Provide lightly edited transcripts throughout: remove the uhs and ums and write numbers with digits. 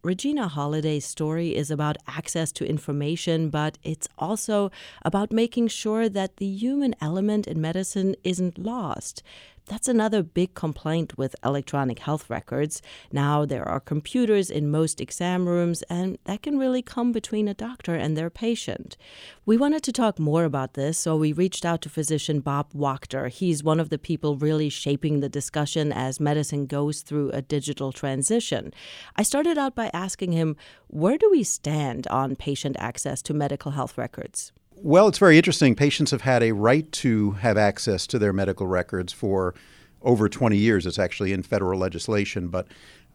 Regina Holliday's story is about access to information, but it's also about making sure that the human element in medicine isn't lost. That's another big complaint with electronic health records. Now there are computers in most exam rooms, and that can really come between a doctor and their patient. We wanted to talk more about this, so we reached out to physician Bob Wachter. He's one of the people really shaping the discussion as medicine goes through a digital transition. I started out by asking him, where do we stand on patient access to medical health records? Well, it's very interesting. Patients have had a right to have access to their medical records for over 20 years. It's actually in federal legislation, but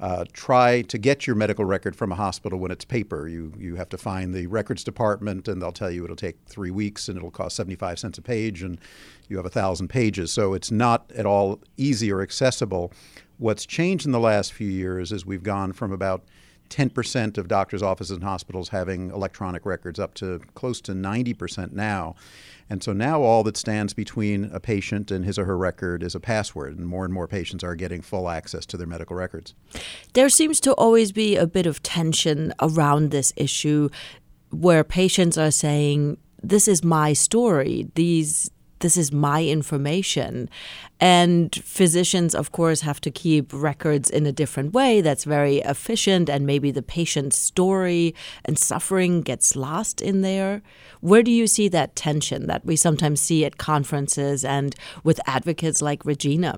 try to get your medical record from a hospital when it's paper. You have to find the records department, and they'll tell you it'll take 3 weeks and it'll cost 75 cents a page, and you have 1,000 pages. So it's not at all easy or accessible. What's changed in the last few years is we've gone from about 10% of doctors' offices and hospitals having electronic records up to close to 90% now. And so now all that stands between a patient and his or her record is a password, and more patients are getting full access to their medical records. There seems to always be a bit of tension around this issue where patients are saying, this is my story, this is my information. And physicians, of course, have to keep records in a different way that's very efficient, and maybe the patient's story and suffering gets lost in there. Where do you see that tension that we sometimes see at conferences and with advocates like Regina?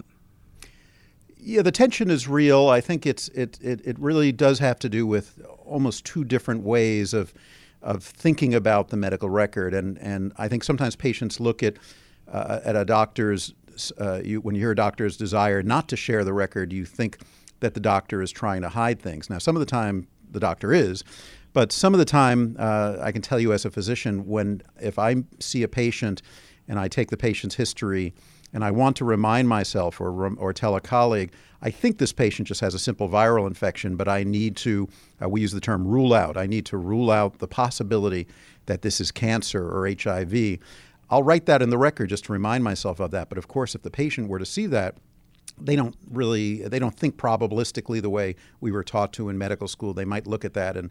Yeah, the tension is real. I think it really does have to do with almost two different ways of thinking about the medical record. And I think sometimes patients look at a doctor's, when you hear a doctor's desire not to share the record, you think that the doctor is trying to hide things. Now, some of the time the doctor is, but some of the time I can tell you as a physician, if I see a patient and I take the patient's history and I want to remind myself or tell a colleague, I think this patient just has a simple viral infection, but I need to, we use the term rule out. I need to rule out the possibility that this is cancer or HIV. I'll write that in the record just to remind myself of that. But of course, if the patient were to see that, they don't think probabilistically the way we were taught to in medical school. They might look at that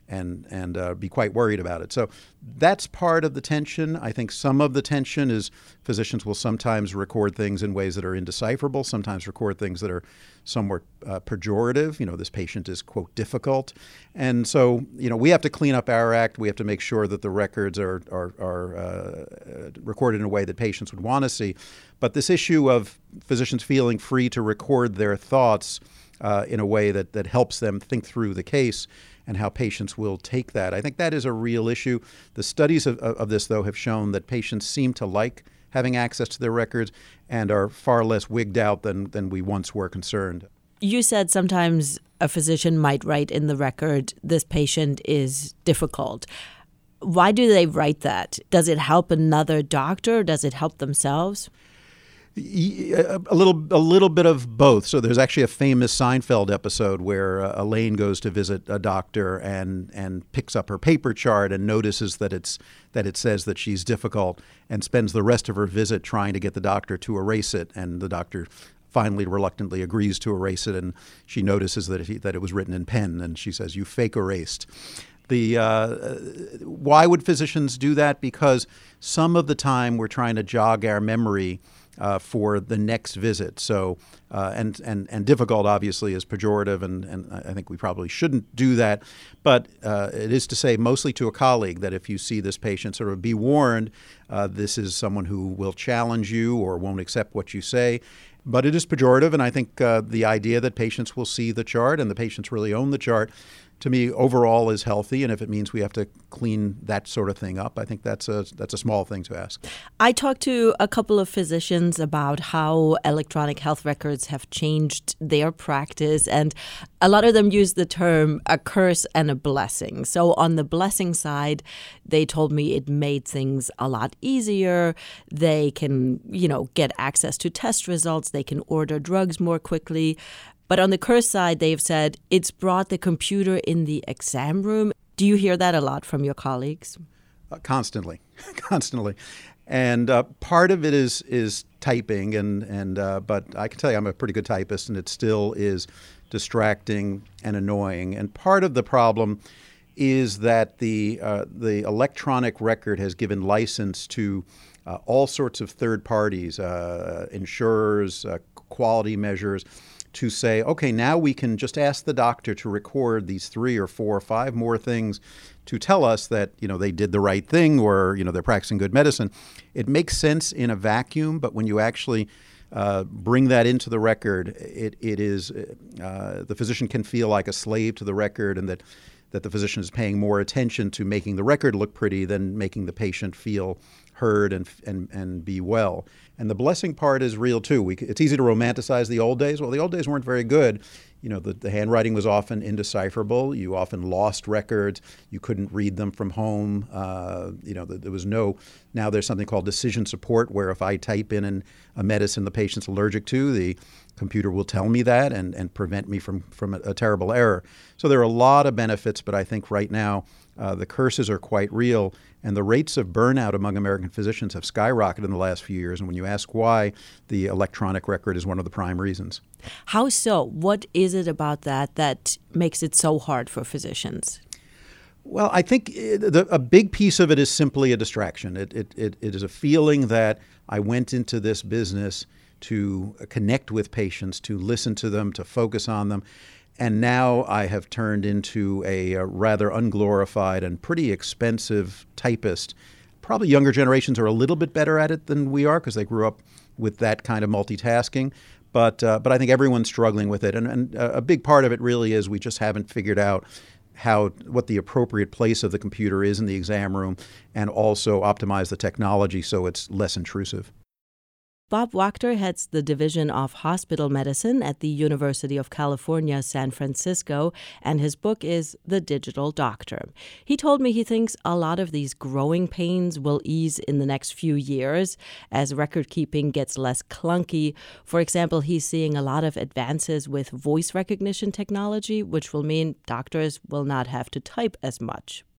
and be quite worried about it. So that's part of the tension. I think some of the tension is physicians will sometimes record things in ways that are indecipherable, sometimes record things that are somewhat pejorative. This patient is, quote, difficult. And so, we have to clean up our act. We have to make sure that the records are recorded in a way that patients would want to see. But this issue of physicians feeling free to record their thoughts in a way that helps them think through the case and how patients will take that, I think that is a real issue. The studies of this, though, have shown that patients seem to like having access to their records and are far less wigged out than we once were concerned. You said sometimes a physician might write in the record, this patient is difficult. Why do they write that? Does it help another doctor? Does it help themselves? A little bit of both. So there's actually a famous Seinfeld episode where Elaine goes to visit a doctor and picks up her paper chart and notices that it says that she's difficult, and spends the rest of her visit trying to get the doctor to erase it, and the doctor finally reluctantly agrees to erase it, and she notices that it was written in pen, and she says, "You fake erased." Why would physicians do that? Because some of the time we're trying to jog our memory for the next visit. So, and difficult obviously is pejorative, and I think we probably shouldn't do that. But it is to say mostly to a colleague that if you see this patient, sort of be warned, this is someone who will challenge you or won't accept what you say. But it is pejorative, and I think the idea that patients will see the chart and the patients really own the chart, to me, overall is healthy. And if it means we have to clean that sort of thing up, I think that's a small thing to ask. I talked to a couple of physicians about how electronic health records have changed their practice. And a lot of them use the term a curse and a blessing. So on the blessing side, they told me it made things a lot easier. They can, get access to test results. They can order drugs more quickly. But on the curse side, they've said it's brought the computer in the exam room. Do you hear that a lot from your colleagues? Constantly. And part of it is typing, but I can tell you I'm a pretty good typist, and it still is distracting, and annoying. And part of the problem is that the electronic record has given license to all sorts of third parties, insurers, quality measures, to say, okay, now we can just ask the doctor to record these 3 or 4 or 5 more things to tell us that, they did the right thing, or, they're practicing good medicine. It makes sense in a vacuum, but when you actually bring that into the record, it is the physician can feel like a slave to the record, and that the physician is paying more attention to making the record look pretty than making the patient feel heard and be well. And the blessing part is real too. It's easy to romanticize the old days. Well, the old days weren't very good. The handwriting was often indecipherable. You often lost records. You couldn't read them from home. There was now there's something called decision support, where if I type in a medicine the patient's allergic to, the computer will tell me that and prevent me from a terrible error. So there are a lot of benefits, but I think right now the curses are quite real, and the rates of burnout among American physicians have skyrocketed in the last few years. And when you ask why, the electronic record is one of the prime reasons. How so? What is it about that makes it so hard for physicians? Well, I think a big piece of it is simply a distraction. It is a feeling that I went into this business to connect with patients, to listen to them, to focus on them. And now I have turned into a rather unglorified and pretty expensive typist. Probably younger generations are a little bit better at it than we are because they grew up with that kind of multitasking. But I think everyone's struggling with it. And a big part of it really is we just haven't figured out what the appropriate place of the computer is in the exam room, and also optimize the technology so it's less intrusive. Bob Wachter heads the Division of Hospital Medicine at the University of California, San Francisco, and his book is The Digital Doctor. He told me he thinks a lot of these growing pains will ease in the next few years as record keeping gets less clunky. For example, he's seeing a lot of advances with voice recognition technology, which will mean doctors will not have to type as much.